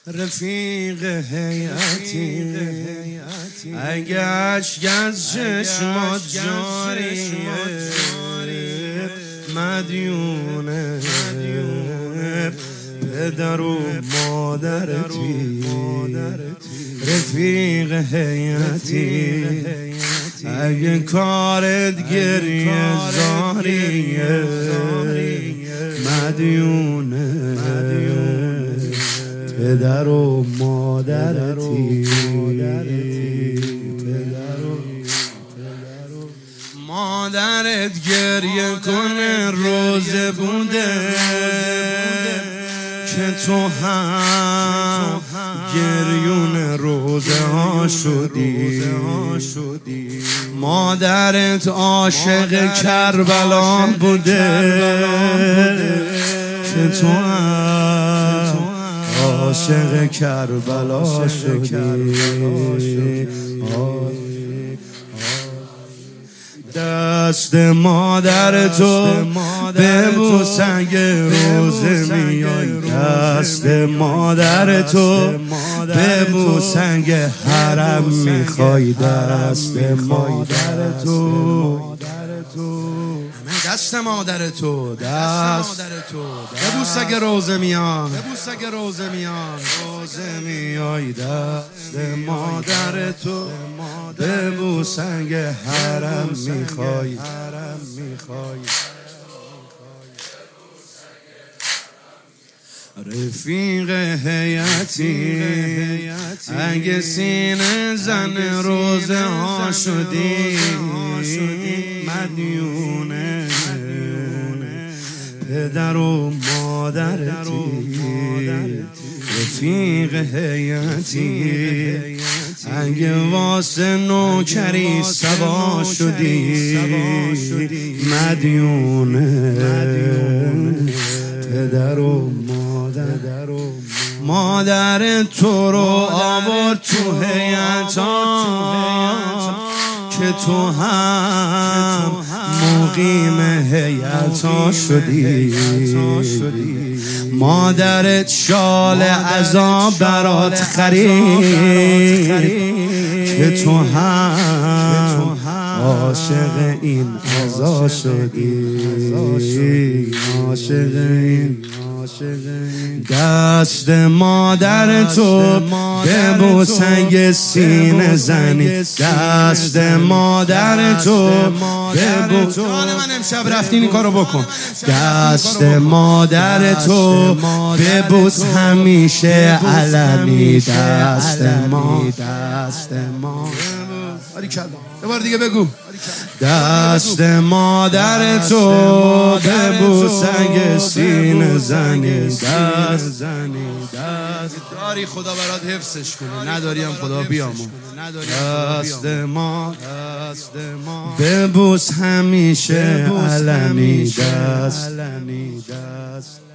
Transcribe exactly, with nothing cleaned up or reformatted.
رفیق هیئتی اگه اشک از چشمات جاریه مدیونه پدر و مادرتی رفیق هیئتی اگه کارت گریه زاریه مدیونه پدر و مادرتی مادرت گریه کنه روزه بوده که تو هم گریون روزه ها شدی مادرت عاشق کربلا بوده که تو هم عاشق کربلا شدی دست مادر تو ببوس اگه روزه میای دست مادر تو ببوس اگه حرم میخوای دست مادر تو دست مادر تو دست ببوس اگه روزه میان ببوس اگه روزه میان روزه میای دست مادر تو ببوس اگه حرم میخوای حرم میخوای رفیق هیئتی اگه سینه زن روزه ها شدی مدیونه پدر و مادرتی رفیق هیئتی اگه واسه نوکری سوا شدی مدیونه پدر و مادر مادر تو رو آورد تو هیئتا که تو هم مقیم هیئتا شدی مادرت شال عذاب برات خرید که تو هم عاشق این عزا شدی عاشق این دست مادر تو ببوس اگه سینه زنی دست مادر تو ببوس حال من امشب رفتی این کارو بکن دست مادر تو ببوس همیشه علمی دست ما دست ما یه بار دیگه بگو دست مادر تو ببوس اگه سینه زنی دست زنی دست داری خدا برات حفظش کنه نداری هم خدا بیامون دست ما ببوس همیشه علمی دست